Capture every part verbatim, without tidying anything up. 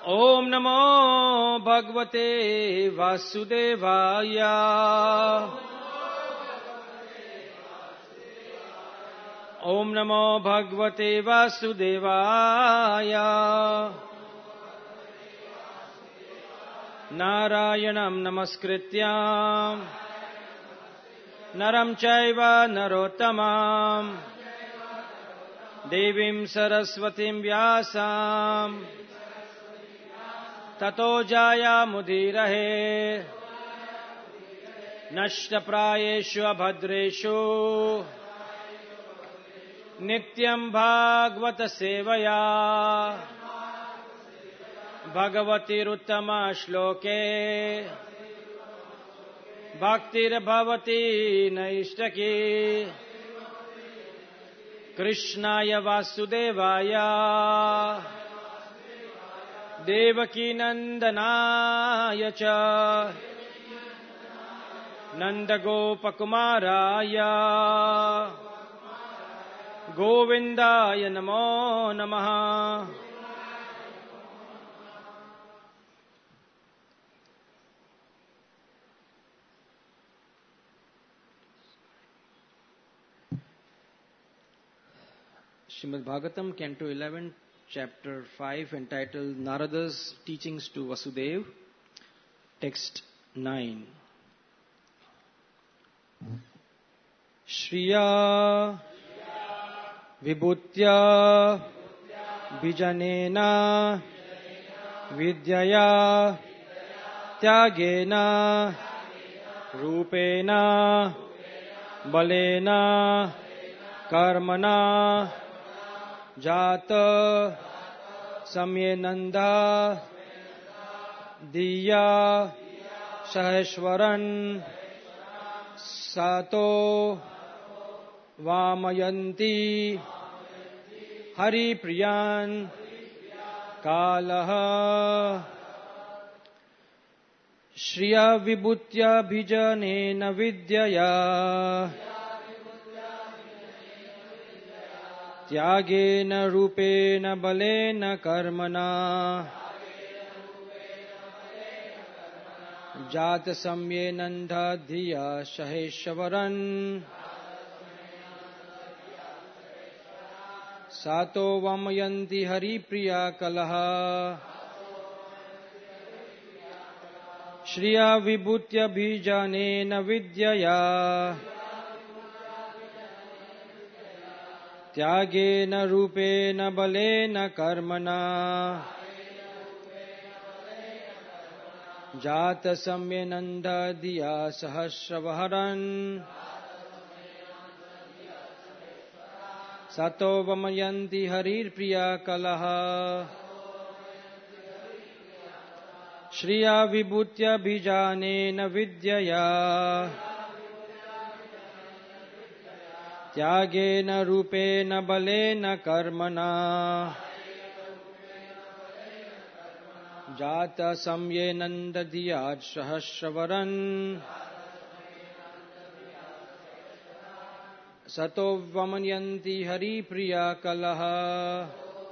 ओम नमो भगवते वासुदेवाय। ओम नमो भगवते वासुदेवाय। नारायणं नमस्कृत्य नरं चैव नरोत्तमं देवीं सरस्वतीं व्यासं ततो जायामुदीरये। नष्टप्रायेषु अभद्रेषु नित्यं भागवत सेवया भगवतीरुत्तम श्लोके भक्तिर्भवति नैष्टकी। कृष्णाय वासुदेवाय देवकी नंदनाय च नंदगोपकुमाराय गोविंदाय नमो नमः। Srimad Bhagavatam, Canto eleven, Chapter five, entitled Narada's Teachings to Vasudev, Text nine. Shriya Vibhutya Bijanena Vidyaya Tyagena Rupena Balena Karmana Jata Samyenanda Diya Saheshwaran Sato Vamayanti Hari Priyan Kalaha Shriya Vibhutya Bhijanena Vidyaya Tyagena Rupena Balena Karmana Jata Samyenanda Dhiya Saheshwaran Sato Vamayanti Hari Priya Kalaha Shriya Vibhutya Bhijanena Vidyaya Tyagena Rupena Balena Karmana Jata Samyenanda Diya Sahasravaharan Sato Vamayanti Harir Priya Kalaha Shriya Vibhutya Bhijanena Vidyaya Tyagena Rupena Balena Karmana Jata Samyenanda Diyat Sahasravaran Sato Vamayanti Hari Priya Kalaha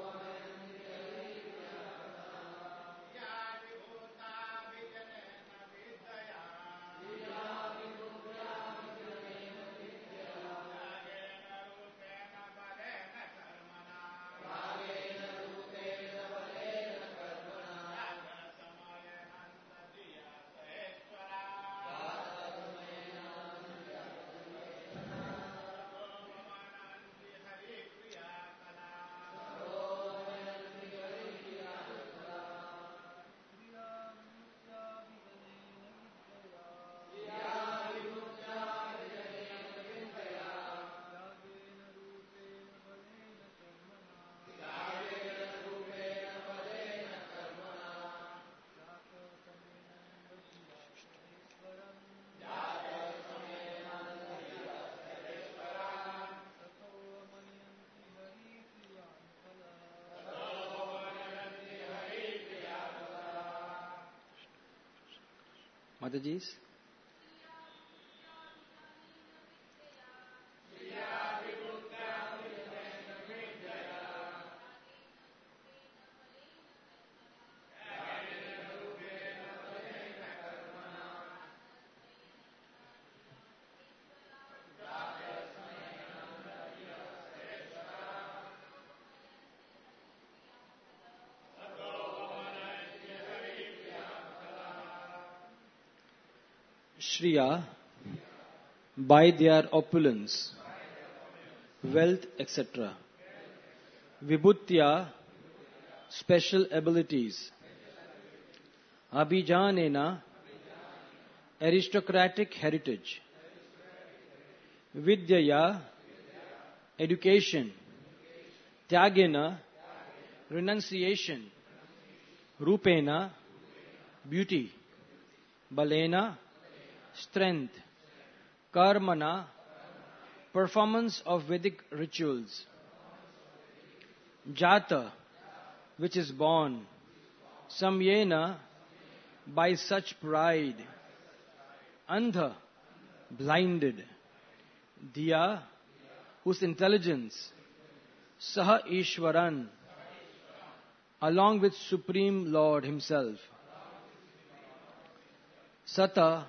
Mataji's. Shriya, by their opulence, wealth, et cetera. Vibhutya, special abilities. Abhijanena, aristocratic heritage. Vidyaya, education. Tyagena, renunciation. Rupena, beauty. Balena, strength. Karmana, performance of Vedic rituals. Jata, which is born. Samyena, by such pride. Andha, blinded. Diya, whose intelligence. Saha Ishwaran, along with Supreme Lord Himself. Sata,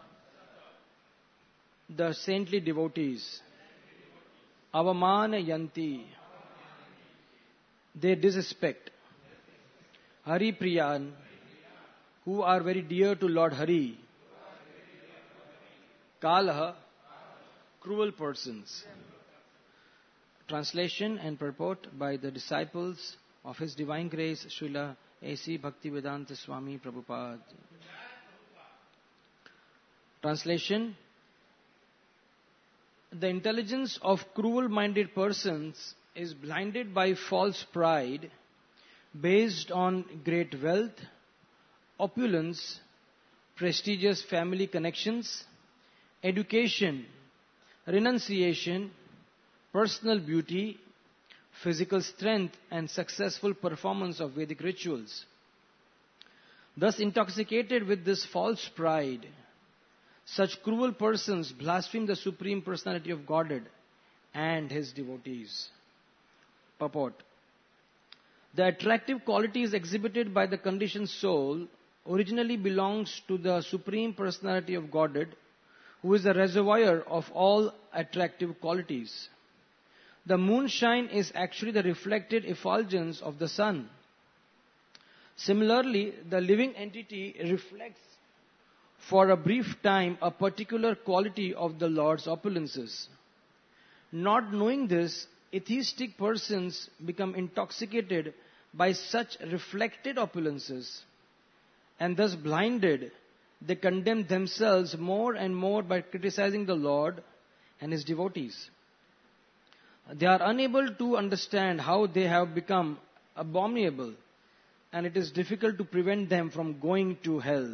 the saintly devotees. Avamana Yanti, they disrespect. Hari Priyan, who are very dear to Lord Hari. Kalaha, cruel persons. Translation and purport by the disciples of His Divine Grace, Srila A C Bhaktivedanta Swami Prabhupada. Translation: the intelligence of cruel-minded persons is blinded by false pride based on great wealth, opulence, prestigious family connections, education, renunciation, personal beauty, physical strength, and successful performance of Vedic rituals. Thus, intoxicated with this false pride, such cruel persons blaspheme the Supreme Personality of Godhead and His devotees. Purport: the attractive qualities exhibited by the conditioned soul originally belongs to the Supreme Personality of Godhead, who is the reservoir of all attractive qualities. The moonshine is actually the reflected effulgence of the sun. Similarly, the living entity reflects for a brief time a particular quality of the Lord's opulences. Not knowing this, atheistic persons become intoxicated by such reflected opulences, and thus blinded, they condemn themselves more and more by criticizing the Lord and His devotees. They are unable to understand how they have become abominable, and it is difficult to prevent them from going to hell.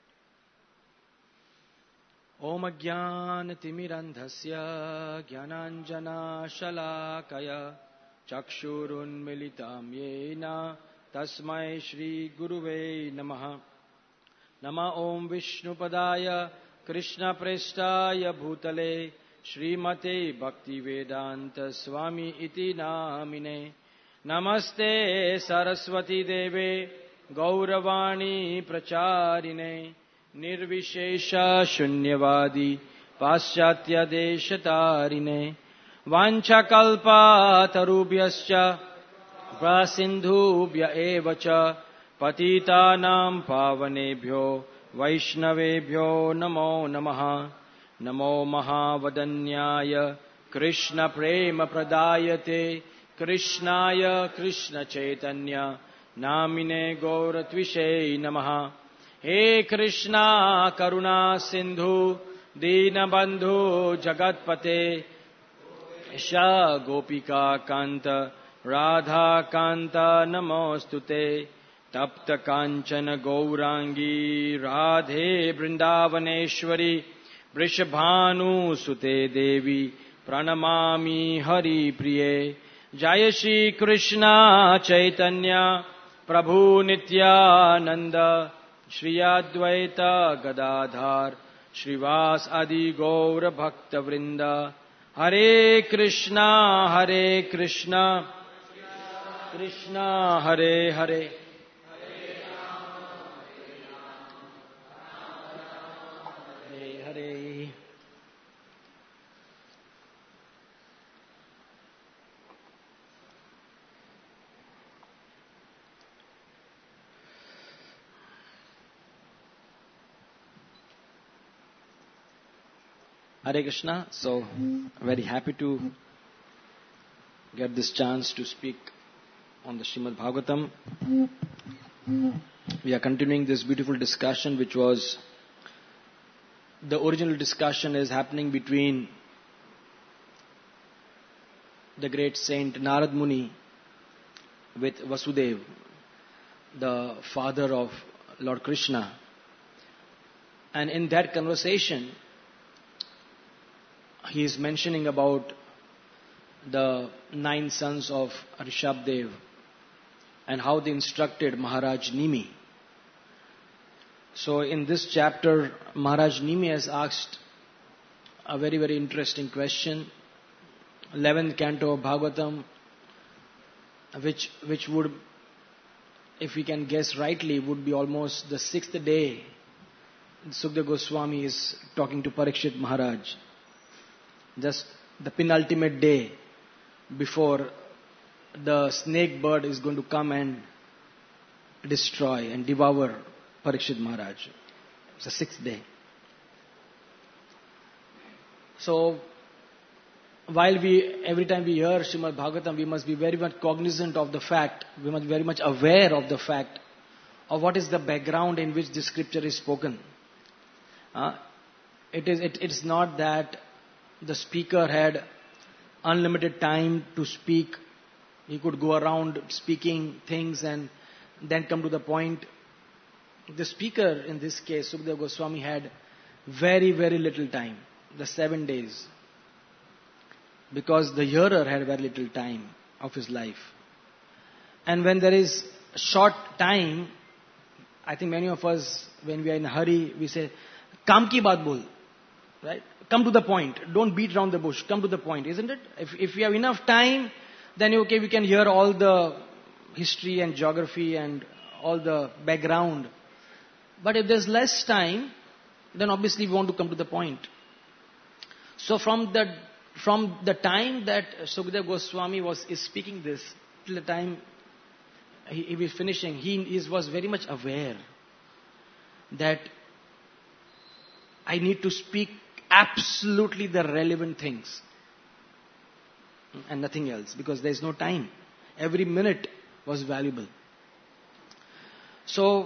Om Ajnana Timirandhasya Jnananjana Shalakaya Chakshurun Militam Yena Tasmai Shri Guruve Namaha. Nama Om Vishnupadaya Krishna Prestaya Bhutale Srimate Bhaktivedanta Swami Iti Namine. Namaste Saraswati Deve Gauravani Pracharine Nirvishesha Shunyavadi Paschatya Deshatarine Vanchakalpa Tarubhyascha Prasindhubhya Evacha Patitanam Pavanebhyo Vaishnavebhyo Namo Namaha. Namo Mahavadanyaya Krishna Prema Pradayate Krishnaya Krishna Chaitanya Namine Gauratvishe Namaha. He Krishna Karuna Sindhu Dinabandhu Jagatpate Isha Gopika Kanta Radha Kanta Namostute Tapta Kanchana Gaurangi Radhe Vrindavaneshwari Vrishabhanu Sute Devi Pranamami Hari Priye. Jaya Shri Krishna Chaitanya Prabhu Nityananda Shri Advaita Gadadhar Shrivas Adi Gaura Bhakta Vrinda. Hare Krishna Hare Krishna Krishna Hare Hare Hare Hare. Hare Krishna. So, very happy to get this chance to speak on the Srimad Bhagavatam. We are continuing this beautiful discussion, which was the original discussion is happening between the great saint Narad Muni with Vasudeva, the father of Lord Krishna. And in that conversation, he is mentioning about the nine sons of Rishabdev and how they instructed Maharaj Nimi. So in this chapter, Maharaj Nimi has asked a very, very interesting question. eleventh canto of Bhagavatam, which, which would, if we can guess rightly, would be almost the sixth day. Sukadeva Goswami is talking to Parikshit Maharaj. Just the penultimate day before the snake bird is going to come and destroy and devour Parikshit Maharaj. It's the sixth day. So, while we, every time we hear Srimad Bhagavatam, we must be very much cognizant of the fact, we must be very much aware of the fact of what is the background in which this scripture is spoken. Uh, it is, it, it's not that the speaker had unlimited time to speak. He could go around speaking things and then come to the point. The speaker, in this case, Sukadeva Goswami, had very, very little time, the seven days. Because the hearer had very little time of his life. And when there is short time, I think many of us, when we are in a hurry, we say, Kaam ki baat bol. Right? Come to the point. Don't beat around the bush. Come to the point, isn't it? If, if we have enough time, then okay, we can hear all the history and geography and all the background. But if there's less time, then obviously we want to come to the point. So from the from the time that Sukadeva Goswami was is speaking this, till the time he, he was finishing, he, he was very much aware that I need to speak absolutely the relevant things and nothing else, because there is no time. Every minute was valuable. So,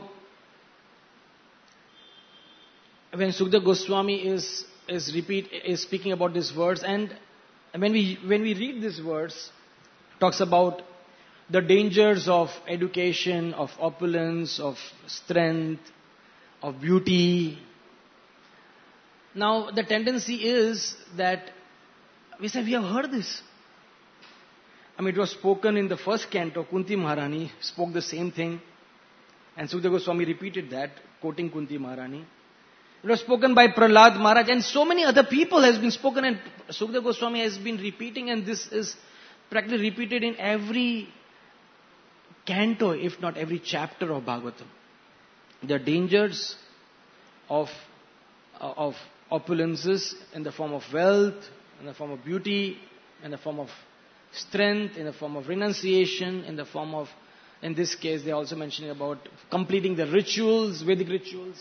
when Sukadeva Goswami is is repeat is speaking about these words, and when we when we read these words, talks about the dangers of education, of opulence, of strength, of beauty. Now, the tendency is that we say, we have heard this. I mean, it was spoken in the first canto. Kunti Maharani spoke the same thing. And Sukadeva Goswami repeated that, quoting Kunti Maharani. It was spoken by Prahlad Maharaj, and so many other people has been spoken, and Sukadeva Goswami has been repeating, and this is practically repeated in every canto, if not every chapter of Bhagavatam. The dangers of, of opulences in the form of wealth, in the form of beauty, in the form of strength, in the form of renunciation, in the form of, in this case, they are also mentioning about completing the rituals, Vedic rituals.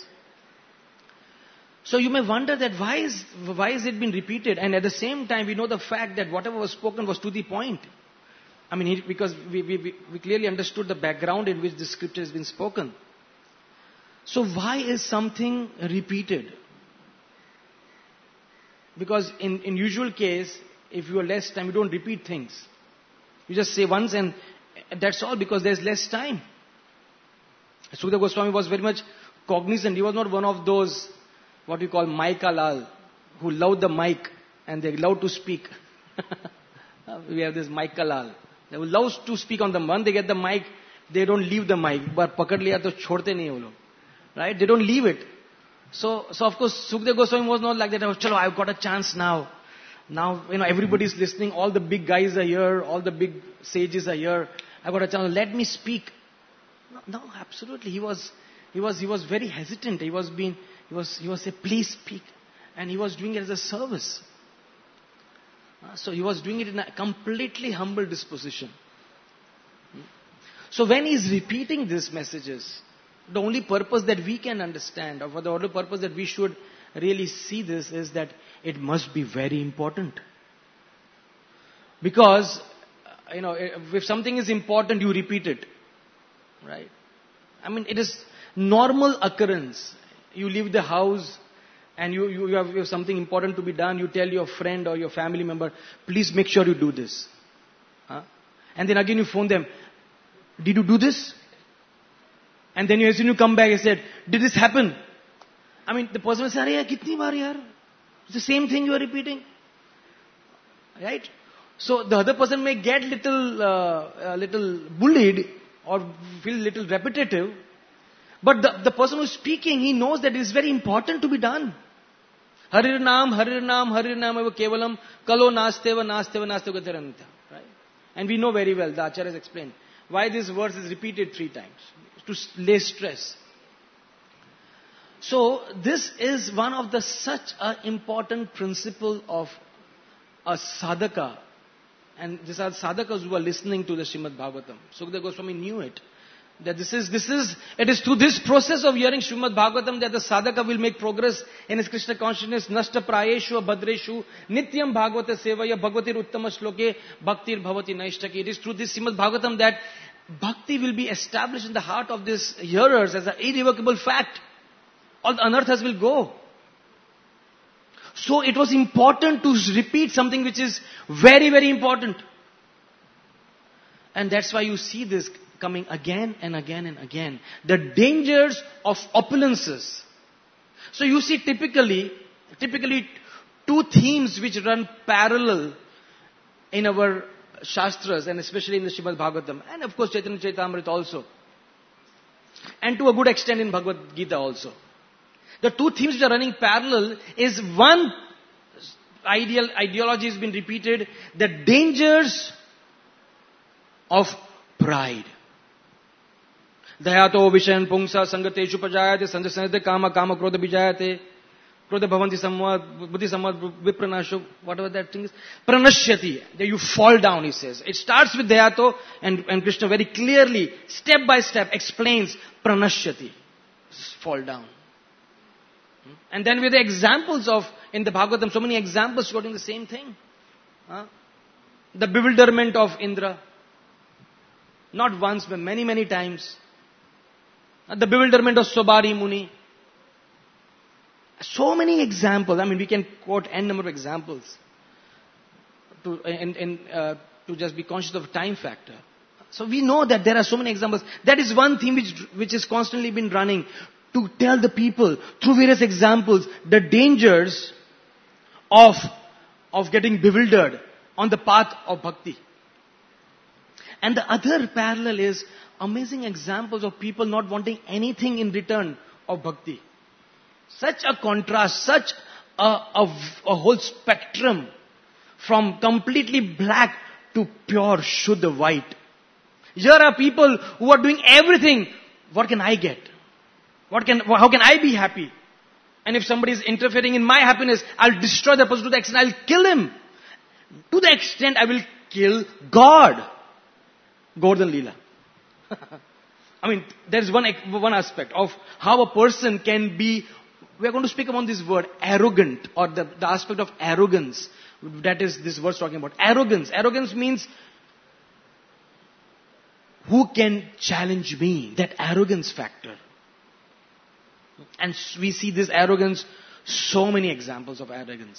So you may wonder that why is why is it been repeated? And at the same time, we know the fact that whatever was spoken was to the point. I mean, because we, we, we clearly understood the background in which this scripture has been spoken. So why is something repeated? Because in, in usual case, if you have less time, you don't repeat things. You just say once and that's all, because there's less time. Sukadeva Goswami was very much cognizant. He was not one of those, what we call Maika Lal, who love the mic and they love to speak. We have this Maika Lal. They will love to speak on the one, they get the mic, they don't leave the mic. But pakad liya to chhodte nahi wo log. Right? They don't leave it. So, so of course, Sukadeva Goswami was not like that. Chalo, I've got a chance now. Now, you know, everybody is listening. All the big guys are here. All the big sages are here. I've got a chance. Let me speak. No, no, absolutely. He was, he was, he was very hesitant. He was being, he was, he was saying, please speak, and he was doing it as a service. Uh, so he was doing it in a completely humble disposition. So when he's repeating these messages, the only purpose that we can understand, or for the only purpose that we should really see this is that it must be very important. Because, you know, if something is important, you repeat it. Right? I mean, it is normal occurrence. You leave the house and you, you, you, have, you have something important to be done. You tell your friend or your family member, please make sure you do this. Huh? And then again you phone them, did you do this? And then you, as soon you come back and said, did this happen? I mean, the person will say, Arey, kitni baar yaar? It's the same thing you are repeating. Right? So the other person may get little, uh, a little bullied or feel little repetitive. But the, the person who's speaking, he knows that it is very important to be done. Harir Naam, Harir Naam, Harir Naam eva kevalam kalo nasteva nasteva nasteva gatiranta. Right? And we know very well, the Acharya has explained, why this verse is repeated three times. To lay stress. So, this is one of the such an important principle of a sadhaka. And these are sadhakas who are listening to the Srimad Bhagavatam. Sukadeva Goswami knew it. That this is, this is, it is through this process of hearing Srimad Bhagavatam that the sadhaka will make progress in his Krishna consciousness. Nashta prayeshu bhadreshu nityam bhagavata sevaya bhagavatir uttama shloke bhaktir bhavati naishtaki. It is through this Srimad Bhagavatam that bhakti will be established in the heart of these hearers as an irrevocable fact. All the anarthas will go. So it was important to repeat something which is very, very important. And that's why you see this coming again and again and again. The dangers of opulences. So you see typically, typically two themes which run parallel in our Shastras and especially in the Srimad Bhagavatam. And of course Chaitanya Charitamrita also. And to a good extent in Bhagavad Gita also. The two themes which are running parallel is one ideal ideology has been repeated, the dangers of pride. Dayato vishayan pungsa sangateshu pajayate sanjasanate kama kama krodha bijayate krodha bhavanti samvad buddhi samvad vipranasho, whatever that thing is. Pranashyati, that you fall down, he says. It starts with Dayato and, and Krishna very clearly, step by step explains Pranashyati. Fall down. And then with the examples of, in the Bhagavatam, so many examples quoting the same thing. Huh? The bewilderment of Indra. Not once, but many, many times. The bewilderment of Sobari Muni. So many examples. I mean, we can quote n number of examples. To, and, and, uh, to just be conscious of time factor. So we know that there are so many examples. That is one theme which, which has constantly been running. To tell the people through various examples the dangers of, of getting bewildered on the path of bhakti. And the other parallel is amazing examples of people not wanting anything in return of bhakti. Such a contrast, such a, a, a whole spectrum from completely black to pure Shuddha white. Here are people who are doing everything. What can I get? What can, how can I be happy? And if somebody is interfering in my happiness, I'll destroy the person to the extent I'll kill him. To the extent I will kill God. Gordon Leela. I mean, there's one, one aspect of how a person can be, we are going to speak about this word, arrogant, or the, the aspect of arrogance. That is this verse talking about. Arrogance. Arrogance means, who can challenge me? That arrogance factor. And we see this arrogance, so many examples of arrogance.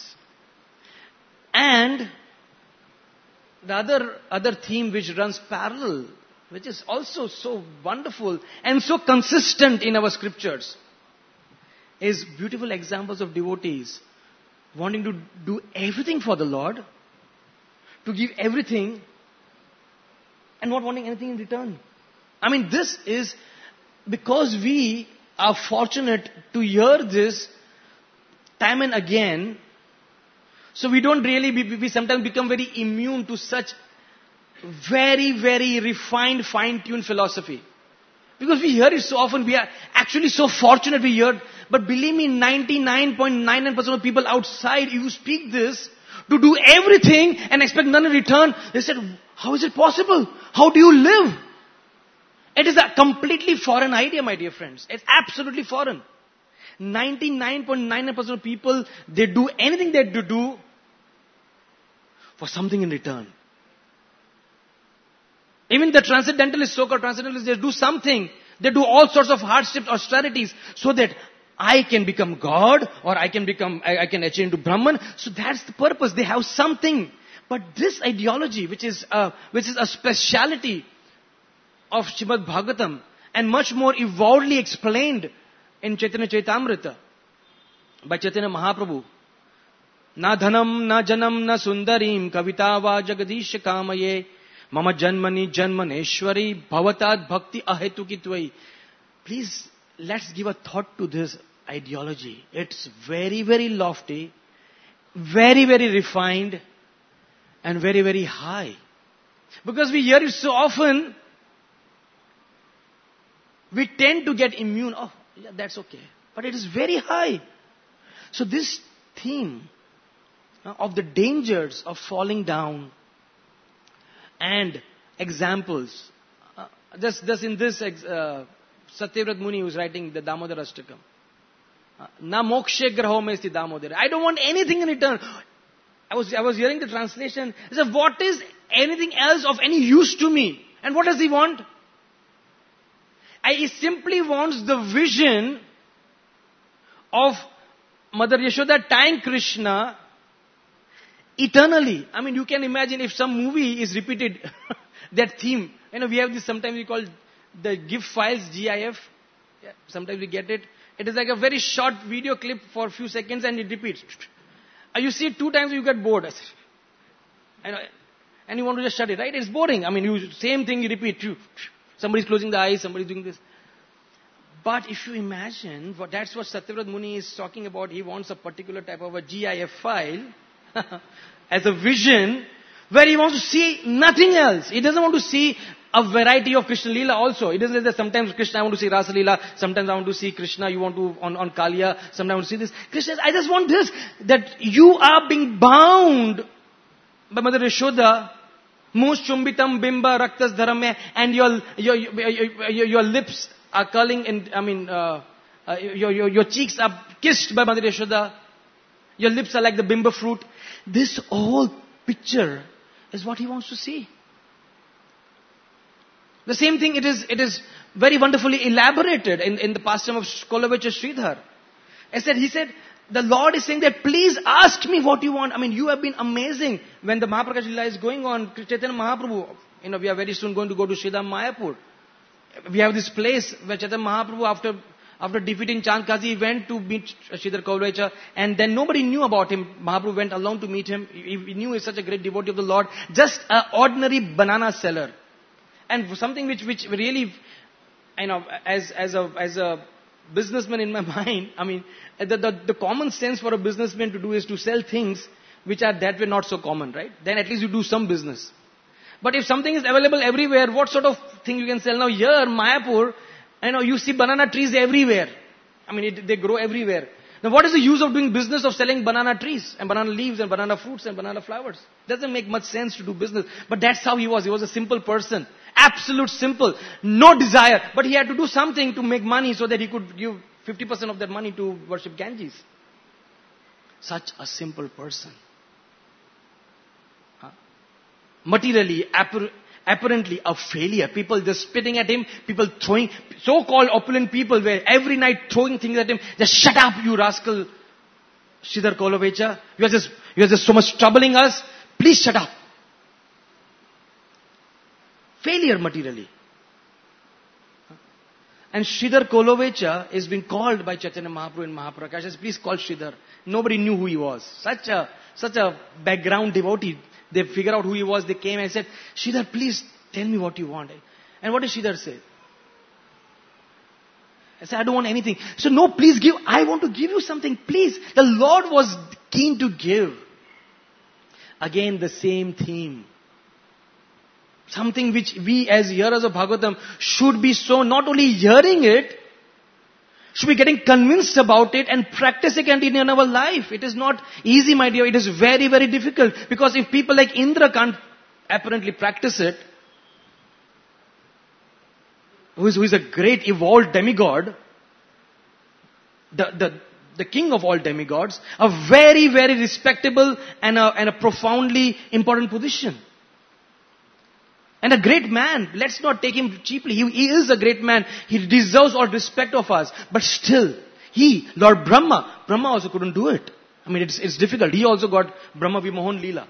And the other, other theme which runs parallel, which is also so wonderful and so consistent in our scriptures, is beautiful examples of devotees wanting to do everything for the Lord, to give everything, and not wanting anything in return. I mean, this is because we are fortunate to hear this time and again. So we don't really, be, we sometimes become very immune to such very, very refined, fine-tuned philosophy. Because we hear it so often, we are actually so fortunate we hear. But believe me, ninety-nine point nine nine percent of people outside, if you speak this, to do everything and expect none in return, they said, how is it possible? How do you live? It is a completely foreign idea, my dear friends. It's absolutely foreign. ninety-nine point nine nine percent of people, they do anything they do, do for something in return. Even the transcendentalists, so-called transcendentalists, they do something. They do all sorts of hardships, austerities, so that I can become God, or I can become, I, I can achieve into Brahman. So that's the purpose. They have something. But this ideology, which is a, which is a speciality of Srimad Bhagavatam, and much more evolvedly explained in Chaitanya Chaitamrita by Chaitanya Mahaprabhu. Na dhanam, na janam, na sundarim, kavita va jagadish kamaye, mama janmani janmaneshwari, bhavatad bhakti ahetukitwai. Please, let's give a thought to this ideology. It's very, very lofty, very, very refined, and very, very high. Because we hear it so often, we tend to get immune. Oh, yeah, that's okay. But it is very high. So this theme of the dangers of falling down and examples. Uh, just, just in this, uh, Satyavrat Muni was writing the Damodar Ashtakam. Uh, Na mokshe graho me sti Damodar. I don't want anything in return. I was, I was hearing the translation. He said, what is anything else of any use to me? And what does he want? I, he simply wants the vision of Mother Yashoda tying Krishna eternally. I mean, you can imagine if some movie is repeated, that theme. You know, we have this, sometimes we call the GIF files, GIF. Yeah, sometimes we get it. It is like a very short video clip for a few seconds and it repeats. You see it two times, you get bored. And, and you want to just shut it, right? It's boring. I mean, you same thing you repeat. Somebody's closing the eyes, somebody's doing this. But if you imagine, what, that's what Satyavrat Muni is talking about. He wants a particular type of a GIF file as a vision where he wants to see nothing else. He doesn't want to see a variety of Krishna Leela also. It isn't that sometimes Krishna, I want to see Rasa Leela, sometimes I want to see Krishna, you want to, on, on Kaliya, sometimes I want to see this. Krishna, I just want this, that you are being bound by Mother Yashoda, Mus Chumbitam Bimba Raktas Dharame, and your, your, your, your, your lips are curling, and I mean, uh, uh, your, your, your cheeks are kissed by Mother Yashoda. Your lips are like the bimba fruit. This whole picture is what he wants to see. The same thing, it is, it is very wonderfully elaborated in, in the pastime of Kolavecha Sridhar. I said, he said, the Lord is saying that please ask me what you want. I mean, you have been amazing. When the Mahaprakash Lila is going on, Chaitanya Mahaprabhu, you know, we are very soon going to go to Sridham Mayapur. We have this place where Chaitanya Mahaprabhu, after after defeating Chandkazi, went to meet Sridhar Kaulavecha, and then nobody knew about him. Mahaprabhu went alone to meet him. He, he knew he's such a great devotee of the Lord. Just an ordinary banana seller. And something which, which really, you know, as, as a, as a businessman in my mind, I mean, the, the, the common sense for a businessman to do is to sell things which are that way not so common, right? Then at least you do some business. But if something is available everywhere, what sort of thing you can sell? Now here, Mayapur, you know, you see banana trees everywhere. I mean, it, they grow everywhere. Now what is the use of doing business of selling banana trees and banana leaves and banana fruits and banana flowers? Doesn't make much sense to do business. But that's how he was. He was a simple person. Absolute simple. No desire. But he had to do something to make money so that he could give fifty percent of that money to worship Ganges. Such a simple person. Huh? Materially, appar- apparently a failure. People just spitting at him. People throwing, so-called opulent people were every night throwing things at him. Just shut up, you rascal, Sridhar Kaulavecha. You are just, you are just so much troubling us. Please shut up. Failure materially. And Sridhar Kaulavecha is being called by Chaitanya Mahaprabhu and Mahaprakash. Says, please call Sridhar. Nobody knew who he was. Such a, such a background devotee. They figured out who he was. They came and said, Sridhar, please tell me what you want. And what did Sridhar say? I said, I don't want anything. So no, please give. I want to give you something. Please. The Lord was keen to give. Again, the same theme. Something which we as hearers of Bhagavatam should be so not only hearing it, should be getting convinced about it and practicing it in our life. It is not easy, my dear. It is very, very difficult. Because if people like Indra can't apparently practice it, who is, who is a great evolved demigod, the, the, the king of all demigods, a very, very respectable and a, and a profoundly important position. And a great man. Let's not take him cheaply. He, he is a great man. He deserves all respect of us. But still, he, Lord Brahma, Brahma also couldn't do it. I mean, it's, it's difficult. He also got Brahma Vimohan Leela.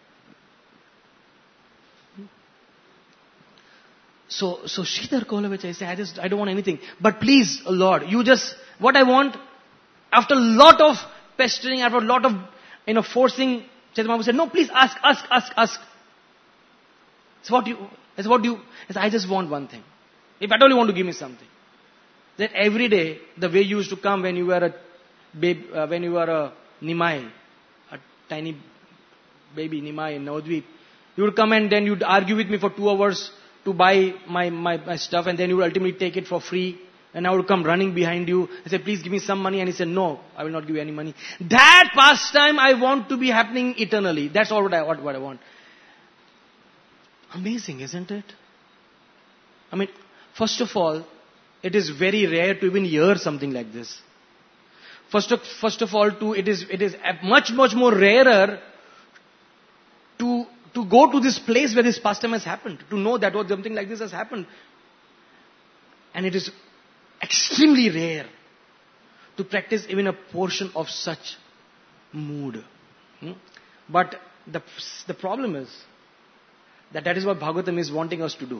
So, so Sridhar Kolavich, I say, I just, I don't want anything. But please, Lord, you just, what I want, after a lot of pestering, after a lot of, you know, forcing, Chaitanya Mahaprabhu said, no, please ask, ask, ask, ask. It's what you, it's what you, it's, I just want one thing. If at all you want to give me something. That every day, the way you used to come when you were a babe, uh, when you were a Nimai, a tiny baby Nimai in Navadvip, you would come and then you'd argue with me for two hours to buy my, my, my stuff, and then you would ultimately take it for free. And I would come running behind you and say, please give me some money. And he said, no, I will not give you any money. That pastime I want to be happening eternally. That's all what I, what, what I want. Amazing, isn't it? I mean, first of all, it is very rare to even hear something like this. First of, first of all, too, it is, it is much, much more rarer to, to go to this place where this pastime has happened. To know that what something like this has happened. And it is extremely rare to practice even a portion of such mood. Hmm? But the, the problem is that that is what Bhagavatam is wanting us to do.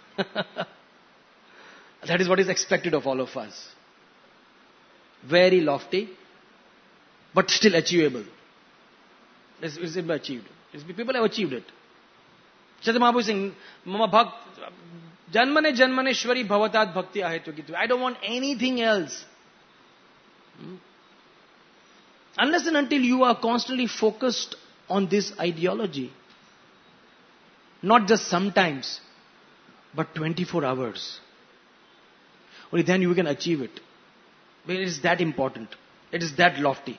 That is what is expected of all of us. Very lofty, but still achievable. It's, it's achieved. It's, people have achieved it. Chaitanya Mahaprabhu is saying, Mama Bhakt, Janmane Janmaneshwari Bhavatat Bhakti Ahetu Gitu. I don't want anything else. Hmm? Unless and until you are constantly focused on this ideology. Not just sometimes, but twenty-four hours. Only then you can achieve it. It is that important. It is that lofty.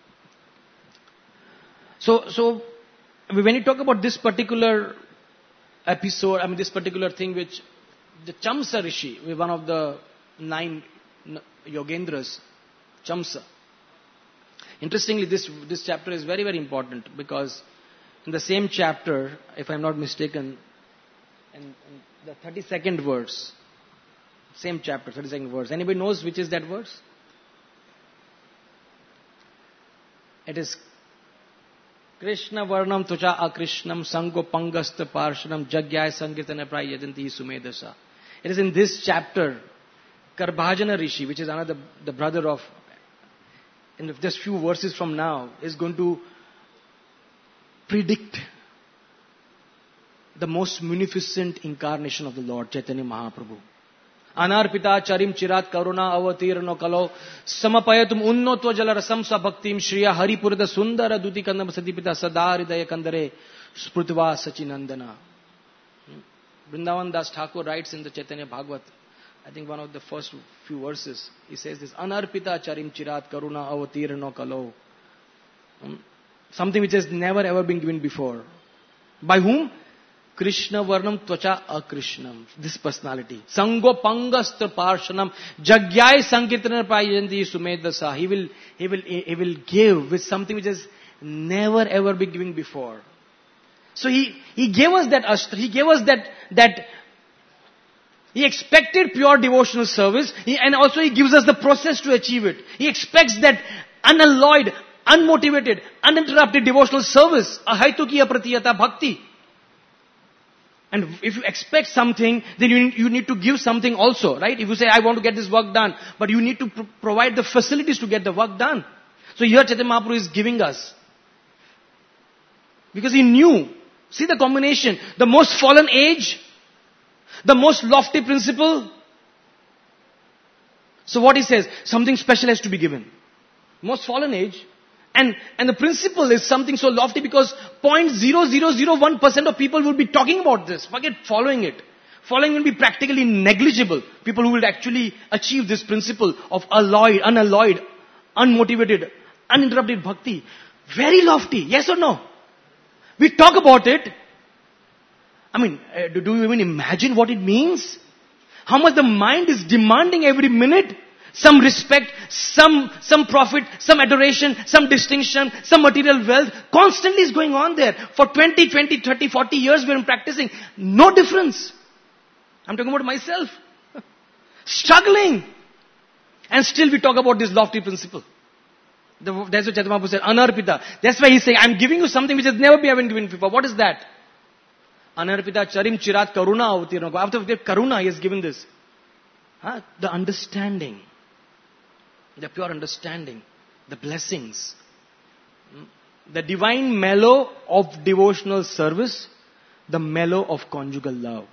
So, so when you talk about this particular episode, I mean this particular thing which the Chamsa Rishi, one of the nine Yogendras, Chamsa. Interestingly, this, this chapter is very, very important because in the same chapter, if I am not mistaken, in, in the thirty-second verse, same chapter, thirty-second verse. Anybody knows which is that verse? It is Krishna Varnam Tucha Akrishnam Sango Pangasta Parshanam Jagyaya Sankirtana Prayajanti Sumedasa. It is in this chapter, Karbhajana Rishi, which is another, the brother of, in just few verses from now, is going to predict the most munificent incarnation of the Lord, Chaitanya Mahaprabhu. Anarpita charim chirat karuna avatirno kalo samapayatum unnotva jala rasam sa bhaktim shriya haripurada sundara duti kandam sadipita sadaridaya kandare sprutva sachinandana. Vrindavan Das Thakur writes in the Chaitanya Bhagavat, I think one of the first few verses, he says this, Anarpita charim chirat karuna avatirno kalo. Something which has never ever been given before. By whom? Krishna Varnam Tvacha Akrishnam. This personality. Sango Pangastra Parshanam Jagyai Sankirtana Prayanti Sumedasa. He will, he will, he will give with something which has never ever been given before. So he, he gave us that ashtra, he gave us that, that, he expected pure devotional service, he, and also he gives us the process to achieve it. He expects that unalloyed, unmotivated, uninterrupted devotional service, ahaitukiya pratiyata bhakti. And if you expect something, then you need, you need to give something also, right? If you say, I want to get this work done, but you need to pr- provide the facilities to get the work done. So here Chaitanya Mahaprabhu is giving us. Because he knew, see the combination, the most fallen age, the most lofty principle. So what he says, something special has to be given. Most fallen age. And, and the principle is something so lofty because zero point zero zero zero one percent of people will be talking about this. Forget following it. Following will be practically negligible. People who will actually achieve this principle of alloyed, unalloyed, unmotivated, uninterrupted bhakti. Very lofty. Yes or no? We talk about it. I mean, uh, do, do you even imagine what it means? How much the mind is demanding every minute? some respect, some, some profit, some adoration, some distinction, some material wealth, constantly is going on there. For twenty, twenty, thirty, forty years we have been practicing. No difference. I'm talking about myself. Struggling. And still we talk about this lofty principle. The, that's what Chaitanya Mahaprabhu said, Anarpita. That's why he's saying, I'm giving you something which has never been given before. What is that? Anarpita charim chirat karuna avatirna. After karuna, he has given this. Huh? The understanding. The pure understanding. The blessings. The divine mellow of devotional service. The mellow of conjugal love.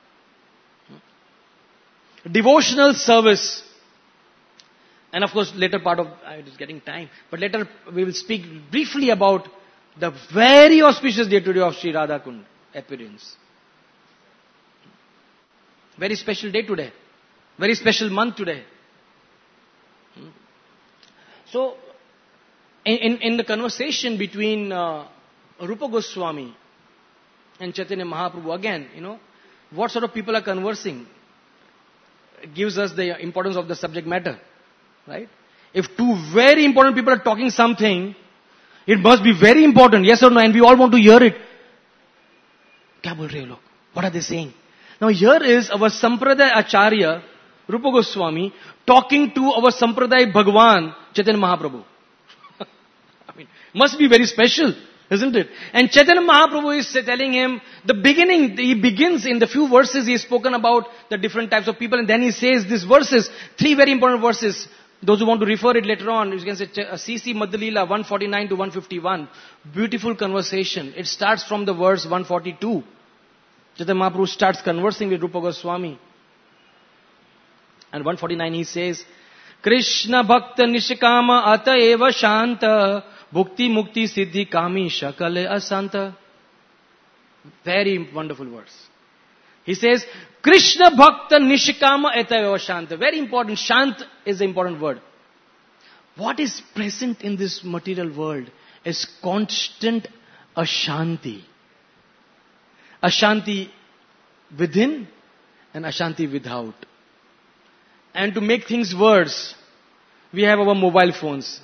Devotional service. And of course, later part of, it is getting time, but later we will speak briefly about the very auspicious day today of Sri Radha Kund appearance. Very special day today. Very special month today. So, in, in, in the conversation between uh, Rupa Goswami and Chaitanya Mahaprabhu, again, you know, what sort of people are conversing gives us the importance of the subject matter. Right? If two very important people are talking something, it must be very important, yes or no, and we all want to hear it. Kya bol rahe ho log? What are they saying? Now here is our Sampradaya Acharya, Rupa Goswami, talking to our Sampradaya Bhagwan, Chaitanya Mahaprabhu. I mean, must be very special, isn't it? And Chaitanya Mahaprabhu is telling him, the beginning, he begins in the few verses, he has spoken about the different types of people, and then he says these verses, three very important verses. Those who want to refer it later on, you can say C C Madhya-lila one forty-nine to one fifty-one. Beautiful conversation. It starts from the verse one forty-two. Chaitanya Mahaprabhu starts conversing with Rupa Goswami. And one forty-nine he says, Krishna Bhakta Nishikama Ata Eva Shanta Bhukti Mukti Siddhi Kami Shakale Asanta. Very wonderful verse. He says, Krishna Bhakta Nishikama Etayava Shanta. Very important. Shant is the important word. What is present in this material world is constant Ashanti. Ashanti within and Ashanti without. And to make things worse, we have our mobile phones.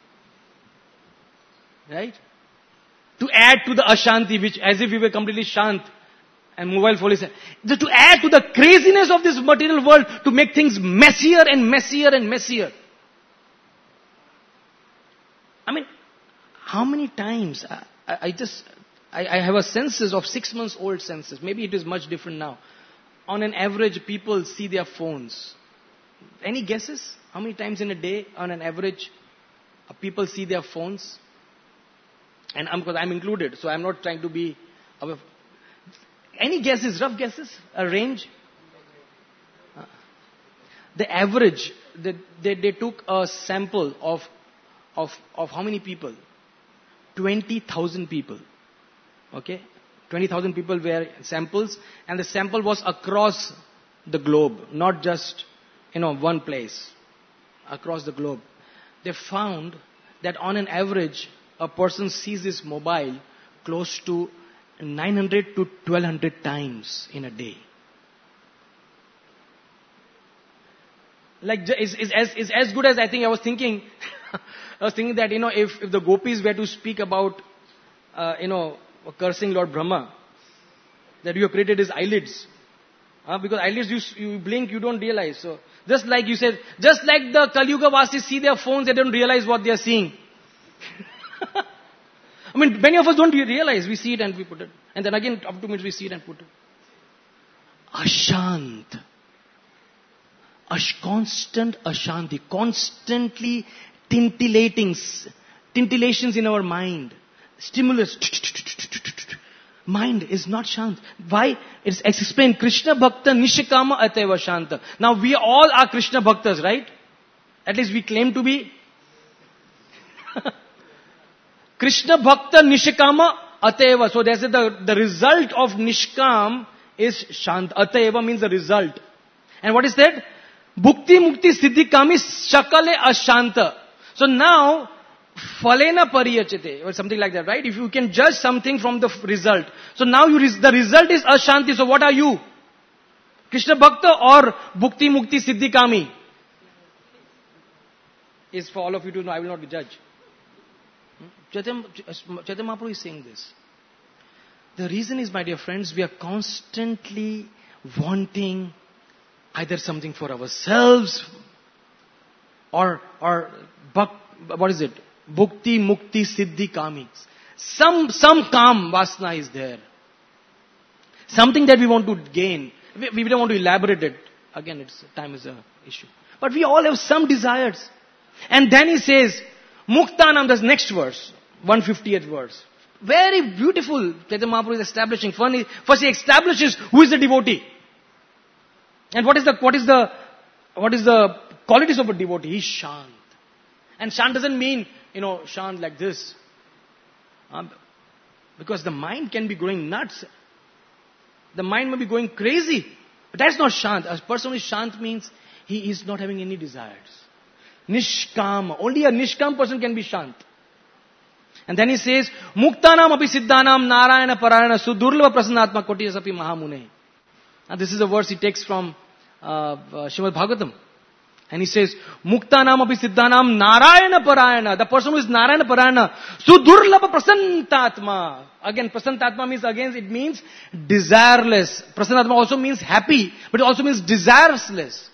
Right? To add to the Ashanti, which as if we were completely shant. And mobile phone is to add to the craziness of this material world, to make things messier and messier and messier. I mean, how many times, I, I, I just, I, I have a census of six months old census. Maybe it is much different now. On an average, people see their phones. Any guesses? How many times in a day, on an average, people see their phones? And I'm, because I'm included, so I'm not trying to be... Any guesses, rough guesses, a range? Uh, the average, they, they, they took a sample of, of, of how many people? twenty thousand people. Okay? twenty thousand people were samples, and the sample was across the globe, not just, you know, one place. Across the globe. They found that on an average, a person sees his mobile close to nine hundred to twelve hundred times in a day. Like, is, is, as, is as good as I think I was thinking. I was thinking that, you know, if, if the gopis were to speak about, uh, you know, cursing Lord Brahma, that you have created his eyelids. Uh, because eyelids, you, you blink, you don't realize. So, just like you said, just like the Kali Yuga Vasis see their phones, they don't realize what they are seeing. I mean, many of us don't realize. We see it and we put it. And then again, after two minutes, we see it and put it. Ashant. Ash, constant Ashanti. Constantly tintillating. Tintillations in our mind. Stimulus. Mind is not shant. Why? It's explained. Krishna Bhakta Nishikama Ateva Shanta. Now, we all are Krishna Bhaktas, right? At least we claim to be. Krishna Bhakta Nishkama Ateva. So there's the, the result of Nishkam is Shant. Ateva means the result. And what is that? Bhukti Mukti Siddhi Kami Shakale Ashanta. So now, Falena Pariyachite, or something like that, right? If you can judge something from the result. So now you the result is Ashanti. So what are you? Krishna Bhakta or Bhukti Mukti Siddhi Kami? is for all of you to know, I will not judge. Chaitanya Mahaprabhu is saying this. The reason is, my dear friends, we are constantly wanting either something for ourselves or, or what is it? Bhukti, Mukti, Siddhi, Kami. Some, some Kam Vasana is there. Something that we want to gain. We, we don't want to elaborate it. Again, it's, time is an issue. But we all have some desires. And then he says, Muktanam, that's next verse, one hundred fiftieth verse. Very beautiful. Chaitanya Mahaprabhu is establishing. First he establishes who is the devotee. And what is the, what is the, what is the qualities of a devotee? He's Shant. And Shant doesn't mean, you know, Shant like this. Um, because the mind can be going nuts. The mind may be going crazy. But that's not Shant. A person who is Shant means he is not having any desires. Nishkam. Only a Nishkam person can be Shant. And then he says, Muktanam api siddhanam narayana parayana sudurlava prasannatma kotiyasapi mahamune. Now this is a verse he takes from uh, uh, Srimad Bhagavatam. And he says, Muktanam api siddhanam narayana parayana. The person who is narayana parayana, sudurlava prasantatma. Again, prasantatma means, again, it means desireless. Prasantatma also means happy, but it also means desireless.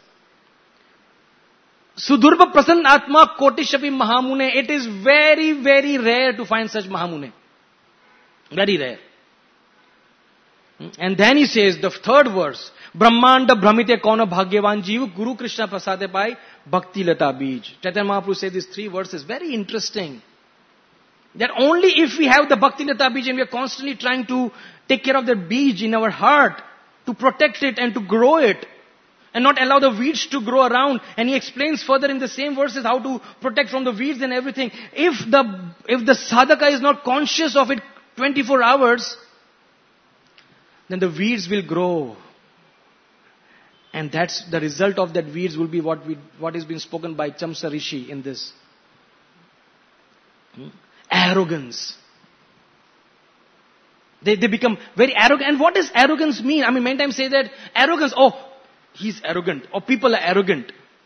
Sudurva prasann atma kotishapi mahamune. It is very, very rare to find such mahamune. Very rare. And then he says, the third verse, Brahmanda Brahmite Kauna Bhagyavan Jeev Guru Krishna Prasade Pai Bhakti Lata Bij. Chaitanya Mahaprabhu says these three verses, very interesting. That only if we have the Bhakti Lata Bij and we are constantly trying to take care of that Bij in our heart, to protect it and to grow it, and not allow the weeds to grow around. And he explains further in the same verses how to protect from the weeds and everything. If the, if the sadhaka is not conscious of it twenty-four hours, then the weeds will grow. And that's the result of that weeds will be what we, what is being spoken by Chamsa Rishi in this. Hmm? Arrogance. They, they become very arrogant. And what does arrogance mean? I mean, many times say that arrogance, oh, he's arrogant, or people are arrogant.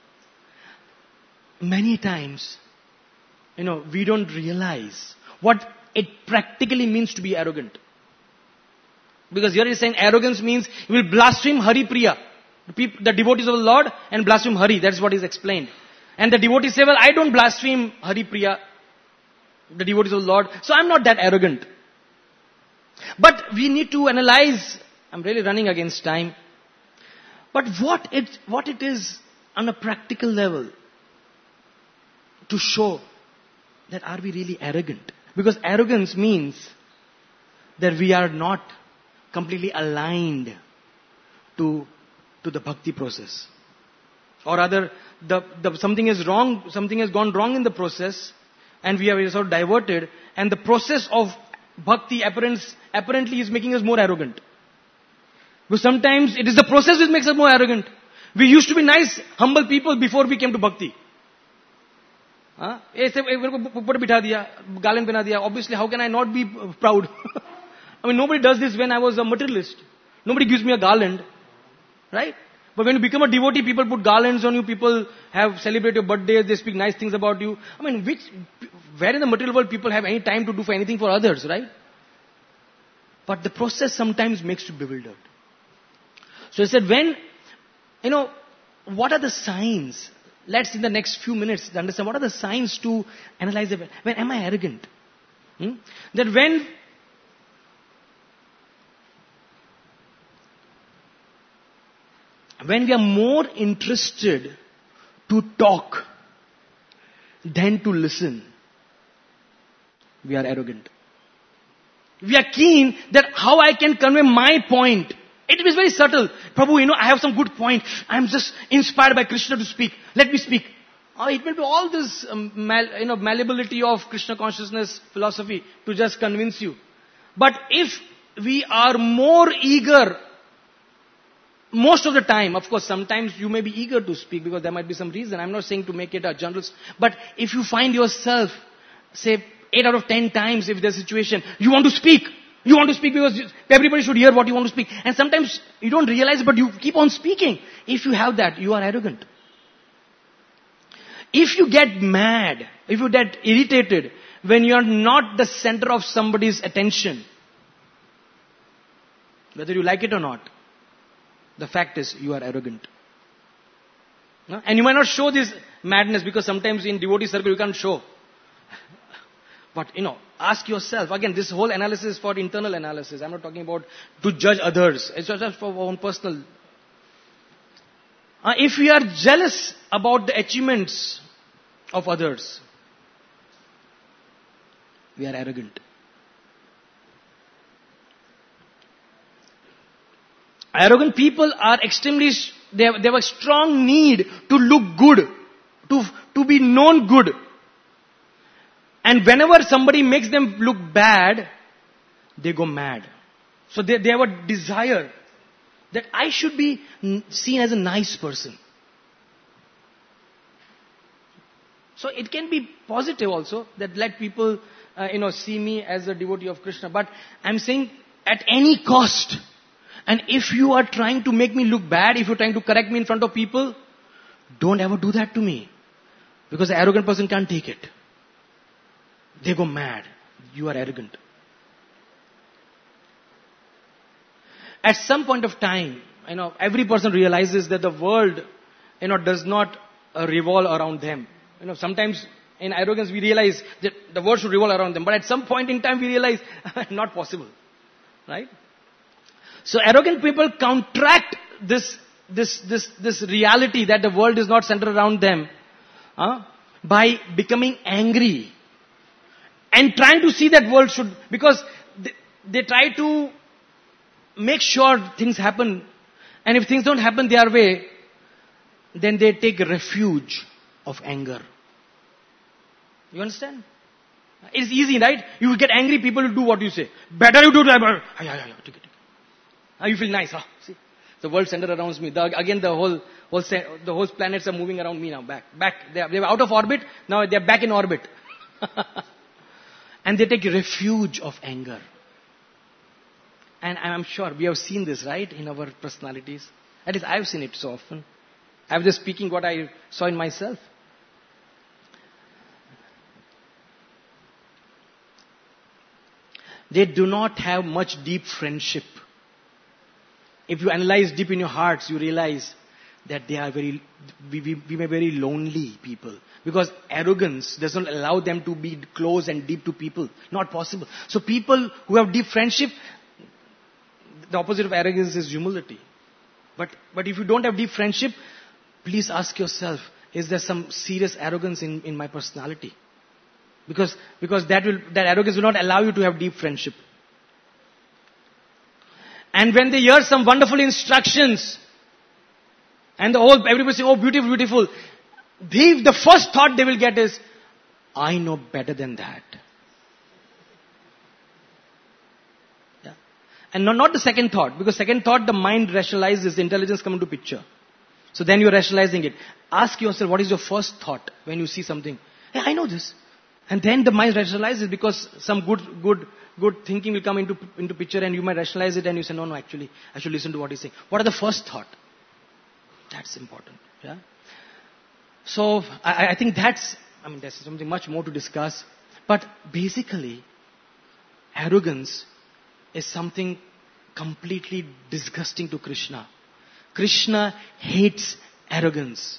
Many times, you know, we don't realize what it practically means to be arrogant. Because here he's saying arrogance means you will blaspheme Hari Priya, the, people, the devotees of the Lord, and blaspheme Hari. That's what is explained. And the devotees say, well, I don't blaspheme Hari Priya, the devotees of the Lord, so I'm not that arrogant. But we need to analyze, I'm really running against time, but what it, what it is on a practical level to show that are we really arrogant? Because arrogance means that we are not completely aligned to, to the bhakti process. Or rather, the, the, something is wrong, something has gone wrong in the process and we are sort of diverted, and the process of bhakti apparently, apparently is making us more arrogant. Because sometimes it is the process which makes us more arrogant. We used to be nice, humble people before we came to bhakti. Huh? Obviously, how can I not be proud? I mean, nobody does this when I was a materialist. Nobody gives me a garland. Right? But when you become a devotee, people put garlands on you, people have celebrate your birthdays, they speak nice things about you. I mean, which, where in the material world people have any time to do for anything for others, right? But the process sometimes makes you bewildered. So he said, when, you know, what are the signs? Let's in the next few minutes understand what are the signs to analyze it. When am I arrogant? Hmm? That when, when we are more interested to talk than to listen, we are arrogant. We are keen that how I can convey my point. It is very subtle. Prabhu, you know, I have some good point. I am just inspired by Krishna to speak. Let me speak. Oh, it will be all this um, mal, you know, malleability of Krishna consciousness philosophy to just convince you. But if we are more eager, most of the time, of course, sometimes you may be eager to speak because there might be some reason. I'm not saying to make it a general, but if you find yourself, say, eight out of ten times, if there's a situation, you want to speak. You want to speak because everybody should hear what you want to speak. And sometimes you don't realize, but you keep on speaking. If you have that, you are arrogant. if you get mad, if you get irritated when you are not the center of somebody's attention, whether you like it or not, the fact is you are arrogant. No? And you might not show this madness because sometimes in devotee circle you can't show. But, you know, ask yourself. Again, this whole analysis is for internal analysis. I'm not talking about to judge others. It's just for our own personal. Uh, if we are jealous about the achievements of others, we are arrogant. Arrogant people are extremely, they have, they have a strong need to look good, to, to be known good. And whenever somebody makes them look bad, they go mad. So they, they have a desire that I should be seen as a nice person. So it can be positive also, that let people, uh, you know, see me as a devotee of Krishna. But I'm saying at any cost. And if you are trying to make me look bad, if you're trying to correct me in front of people, don't ever do that to me. Because the arrogant person can't take it. They go mad. You are arrogant. At some point of time, you know, every person realizes that the world, you know, does not uh, revolve around them. You know, sometimes in arrogance we realize that the world should revolve around them. But at some point in time we realize, not possible. Right? So arrogant people counteract this, this, this, this reality that the world is not centered around them uh, by becoming angry. And trying to see that world should, because they, they try to make sure things happen. And if things don't happen their way, then they take refuge of anger. You understand? It's easy, right? You get angry, people will do what you say. Better you do that. Take it, take it. Now you feel nice, huh? See? The world centered around me. The, again, the whole, whole, the whole planets are moving around me now. Back, back. They are, they are out of orbit. Now they are back in orbit. And they take refuge of anger. And I'm sure we have seen this, right, in our personalities. At least I've seen it so often. I'm just speaking what I saw in myself. They do not have much deep friendship. If you analyze deep in your hearts, you realize that they are very, we, we, we may be very lonely people. Because arrogance does not allow them to be close and deep to people. Not possible. So people who have deep friendship, the opposite of arrogance is humility. But, but if you don't have deep friendship, please ask yourself, is there some serious arrogance in, in my personality? Because, because that will, that arrogance will not allow you to have deep friendship. And when they hear some wonderful instructions, and the whole, everybody saying, oh, beautiful, beautiful. They, the first thought they will get is, I know better than that. Yeah. And not, not the second thought, because second thought, the mind rationalizes, the intelligence comes into picture. So then you're rationalizing it. Ask yourself, what is your first thought when you see something? Hey, I know this. And then the mind rationalizes because some good, good, good thinking will come into, into picture and you might rationalize it and you say, no, no, actually, I should listen to what he's saying. What are the first thought? That's important. Yeah. So I, I think that's, I mean, there's something much more to discuss. But basically, arrogance is something completely disgusting to Krishna. Krishna hates arrogance.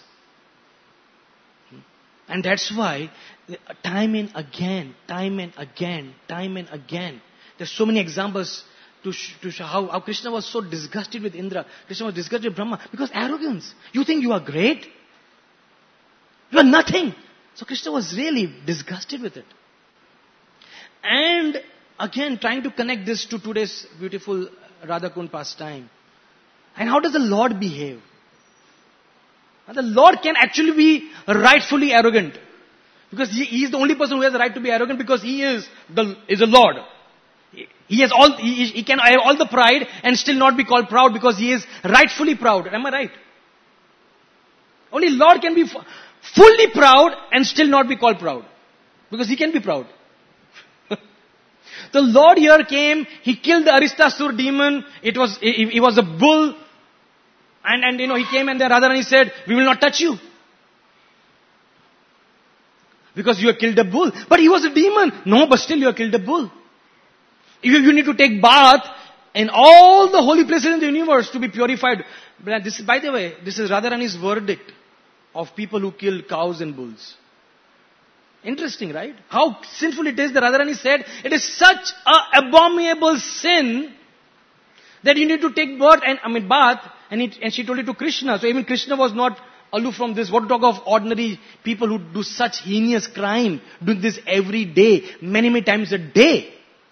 And that's why, time and again, time and again, time and again, there's so many examples to, sh- to show how, how Krishna was so disgusted with Indra. Krishna was disgusted with Brahma because arrogance. You think you are great? You are nothing. So Krishna was really disgusted with it. And again, trying to connect this to today's beautiful Radha Kund pastime. And how does the Lord behave? Now, the Lord can actually be rightfully arrogant. Because he, he is the only person who has the right to be arrogant because he is the is a Lord. He, he has all he, he can have all the pride and still not be called proud because he is rightfully proud. Am I right? Only Lord can be f- fully proud and still not be called proud. Because he can be proud. The Lord here came, he killed the Aristasur demon, it was, he, he was a bull, and, and you know, he came and the Radharani said, we will not touch you. Because you have killed a bull. But he was a demon. No, but still you have killed a bull. You, you need to take bath in all the holy places in the universe to be purified. But this, by the way, this is Radharani's verdict of people who kill cows and bulls. Interesting, right? How sinful it is that Radharani said, it is such an abominable sin that you need to take bath and, I mean, bath, and, it, and she told it to Krishna. So even Krishna was not aloof from this. What to talk of ordinary people who do such heinous crime, doing this every day, many, many times a day.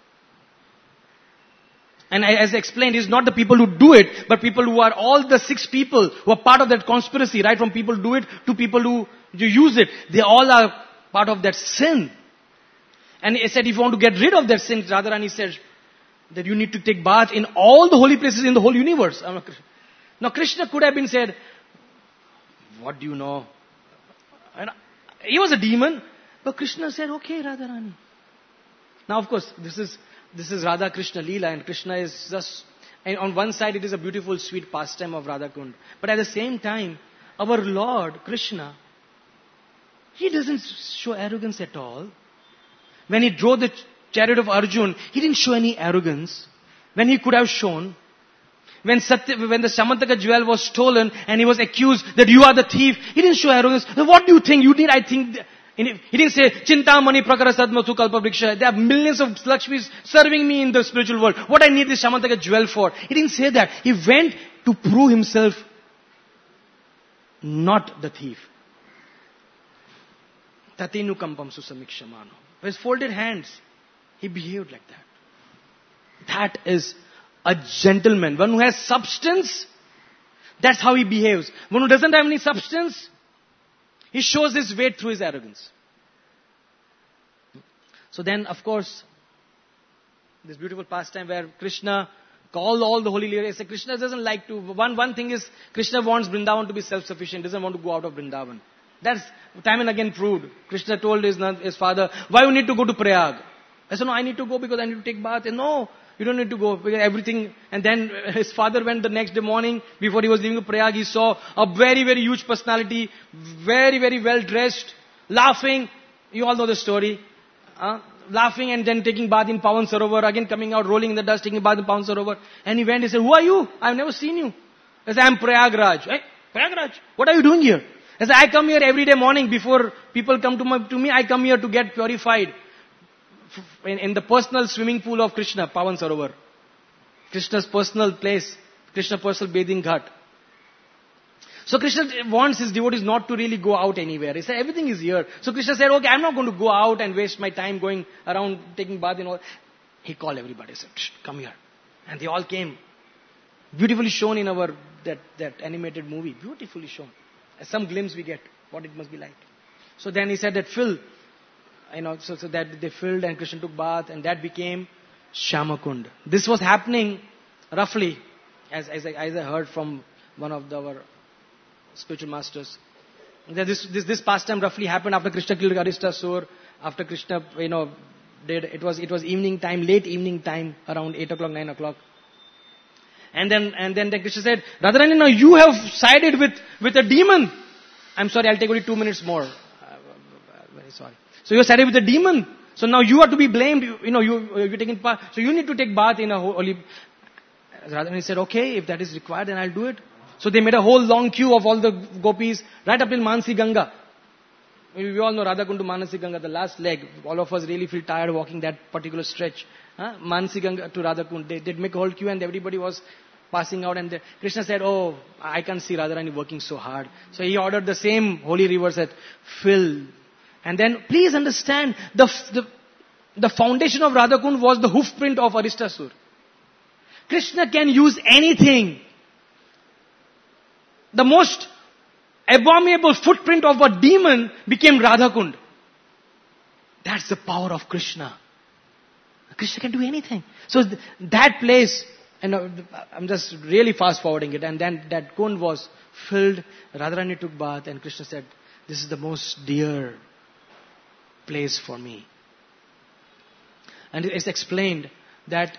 And as I explained, it's not the people who do it, but people who are all the six people who are part of that conspiracy, right? From people who do it to people who use it. They all are part of that sin. And he said, if you want to get rid of that sin, Radharani said that you need to take bath in all the holy places in the whole universe. Now Krishna could have been said, what do you know? And he was a demon. But Krishna said, okay, Radharani. Now of course, this is This is Radha Krishna Leela, and Krishna is just, and on one side it is a beautiful sweet pastime of Radha Kund. But at the same time, our Lord Krishna, he doesn't show arrogance at all. When he drove the chariot of Arjun, he didn't show any arrogance. When he could have shown. When Satya, when the Samantaka jewel was stolen and he was accused that you are the thief, he didn't show arrogance. What do you think? You did, I think. He didn't say, Chintamani prakara sadmathu kalpa vriksha. There are millions of Lakshmis serving me in the spiritual world. What I need this Samantaka jewel for? He didn't say that. He went to prove himself not the thief. Tatinu kampam susamikshamano. With his folded hands, he behaved like that. That is a gentleman. One who has substance, that's how he behaves. One who doesn't have any substance, he shows his weight through his arrogance. So then, of course, this beautiful pastime where Krishna called all the holy leaders. Krishna doesn't like to, one, one thing is, Krishna wants Vrindavan to be self-sufficient, doesn't want to go out of Vrindavan. That's time and again proved. Krishna told his, his father, why you need to go to Prayag? I said, no, I need to go because I need to take bath. And no, you don't need to go because everything. And then his father went the next day morning, before he was leaving Prayag, he saw a very, very huge personality, very, very well dressed, laughing. You all know the story. Uh, laughing and then taking bath in Pawan Sarovar, again coming out, rolling in the dust, taking bath in Pawan Sarovar. And he went, he said, who are you? I've never seen you. I said, I'm Prayagraj. Hey, Prayagraj, what are you doing here? I said, I come here every day morning before people come to, my, to me, I come here to get purified. In, in the personal swimming pool of Krishna, Pawan Sarovar. Krishna's personal place, Krishna's personal bathing ghat. So Krishna wants his devotees not to really go out anywhere. He said, everything is here. So Krishna said, okay, I'm not going to go out and waste my time going around taking bath and all. He called everybody, he said, come here. And they all came. Beautifully shown in our, that, that animated movie. Beautifully shown. As some glimpse we get, what it must be like. So then he said that fill, you know, so, so that they filled and Krishna took bath and that became Shyamakund. This was happening roughly, as, as, I, as I heard from one of the, our spiritual masters. That this, this, this pastime roughly happened after Krishna killed Aristasur, after Krishna, you know, did, it was, it was evening time, late evening time, around eight o'clock, nine o'clock. And then, and then Krishna said, Radharani, now you have sided with, with a demon. I'm sorry, I'll take only two minutes more. Uh, very sorry. So you sided with a demon. So now you are to be blamed. You, you know, you, you're taking part. So you need to take bath in a holy. Radharani said, okay, if that is required, then I'll do it. So they made a whole long queue of all the gopis, right up till Manasi Ganga. We all know Radha Kund to Manasi Ganga, the last leg. All of us really feel tired walking that particular stretch. Huh? Manasi Ganga to Radha Kund. They did make a whole queue and everybody was passing out. And the, Krishna said, oh, I can't see Radharani working so hard. So he ordered the same holy river, said, fill. And then please understand, the, the, the foundation of Radha Kund was the hoof print of Aristasur. Krishna can use anything. The most abominable footprint of a demon became Radha Kund. That's the power of Krishna. Krishna can do anything. So th- that place, and uh, I'm just really fast forwarding it, and then that Kund was filled, Radharani took bath, and Krishna said, this is the most dear place for me. And it's explained that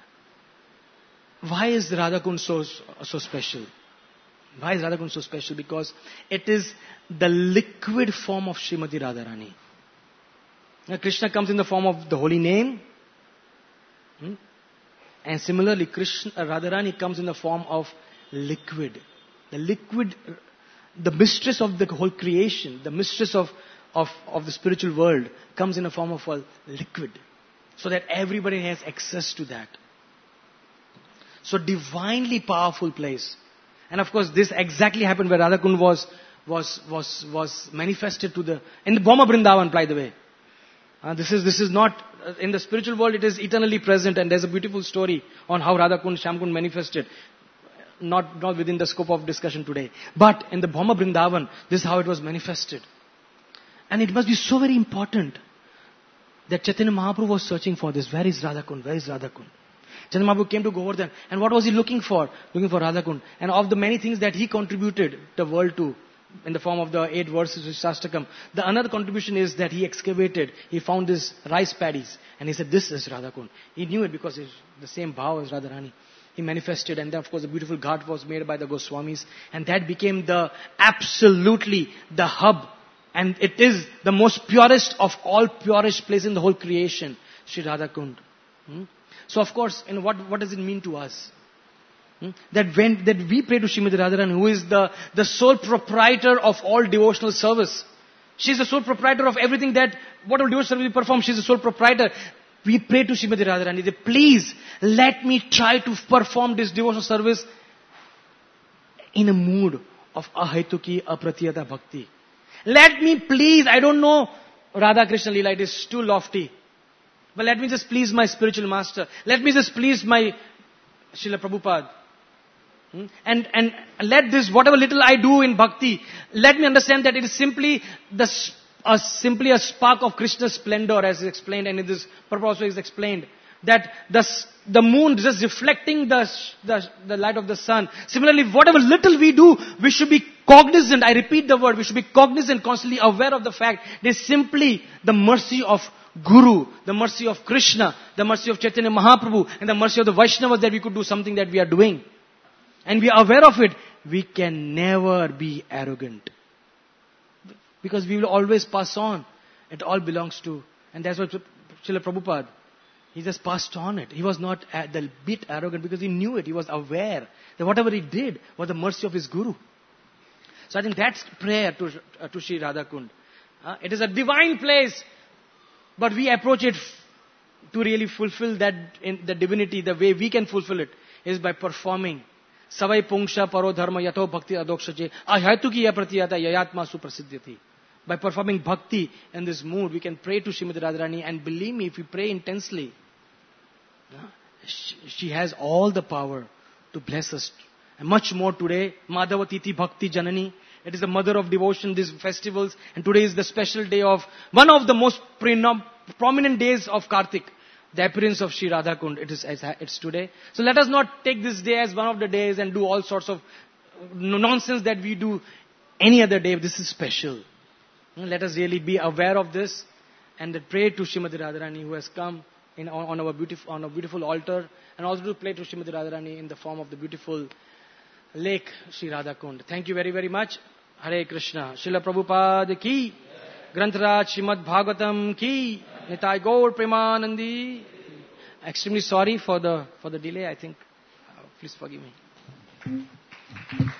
why is Radha Kund so, so special? Why is Radha Kund so special? Because it is the liquid form of Srimati Radharani. Now, Krishna comes in the form of the holy name. Hmm? And similarly, Krishna, uh, Radharani comes in the form of liquid. The liquid, the mistress of the whole creation, the mistress of, of, of the spiritual world comes in the form of a liquid. So that everybody has access to that. So divinely powerful place. And of course, this exactly happened where Radhakund was, was, was, was manifested to the, in the Bhoma Vrindavan, by the way. Uh, this is, this is not, uh, in the spiritual world it is eternally present, and there's a beautiful story on how Radhakund, Shyamkund manifested. Not, not within the scope of discussion today. But in the Bhoma Vrindavan, this is how it was manifested. And it must be so very important that Chaitanya Mahaprabhu was searching for this. Where is Radhakund? Where is Radhakund? Chaitanya Mahaprabhu came to Govardhan. And what was he looking for? Looking for Radhakund. And of the many things that he contributed the world to, in the form of the eight verses of Shastakam, the another contribution is that he excavated, he found these rice paddies. And he said, this is Radhakund. He knew it because it's the same bhav as Radharani. He manifested, and then of course the beautiful ghat was made by the Goswamis. And that became the, absolutely, the hub. And it is the most purest of all purest place in the whole creation, Sri Radhakund. Hmm? So of course, and what, what does it mean to us? Hmm? That when that we pray to Srimati Radharani, who is the, the sole proprietor of all devotional service. She is the sole proprietor of everything that, whatever devotional service we perform, she is the sole proprietor. We pray to Srimati Radharani, that please let me try to perform this devotional service in a mood of ahaituki apratiyata bhakti. Let me please, I don't know Radha Krishna Leela, it is too lofty. But let me just please my spiritual master. Let me just please my Srila Prabhupada. Hmm? And, and let this, whatever little I do in bhakti, let me understand that it is simply the, a, simply a spark of Krishna's splendor, as is explained, and in this purpose also is explained. That the, the moon is just reflecting the, the, the light of the sun. Similarly, whatever little we do, we should be cognizant, I repeat the word, we should be cognizant, constantly aware of the fact that it's simply the mercy of Guru, the mercy of Krishna, the mercy of Chaitanya Mahaprabhu, and the mercy of the Vaishnavas that we could do something that we are doing. And we are aware of it, we can never be arrogant. Because we will always pass on. It all belongs to, and that's what Srila Prabhupada, he just passed on it. He was not a the bit arrogant because he knew it. He was aware that whatever he did was the mercy of his Guru. So I think that's prayer to, uh, to Sri Radhakund. Uh, it is a divine place, but we approach it f- to really fulfill that in the divinity. The way we can fulfill it is by performing Savai Pungsha Paro Dharma Yato Bhakti Adokshache Ahayatuki Yapratiyata Yayatma Suprasiddhyati. By performing bhakti in this mood, we can pray to Srimati Radharani, and believe me, if we pray intensely, she has all the power to bless us. And much more today, Madhavatiti Bhakti Janani. It is the mother of devotion, these festivals. And today is the special day of, one of the most prenom- prominent days of Kartik. The appearance of Sri Radhakund. It is, it's today. So let us not take this day as one of the days and do all sorts of nonsense that we do any other day. This is special. Let us really be aware of this and pray to Srimati Radharani, who has come in, on, on, our beautiful, on a beautiful altar, and also to pray to Srimati Radharani in the form of the beautiful lake Sri Radhakund. Thank you very, very much. Hare Krishna. Srila Prabhupada ki, Grantaraj Srimad Bhagavatam ki, Nitai Gaur Premanandi. Extremely sorry for the, for the delay, I think. Uh, please forgive me.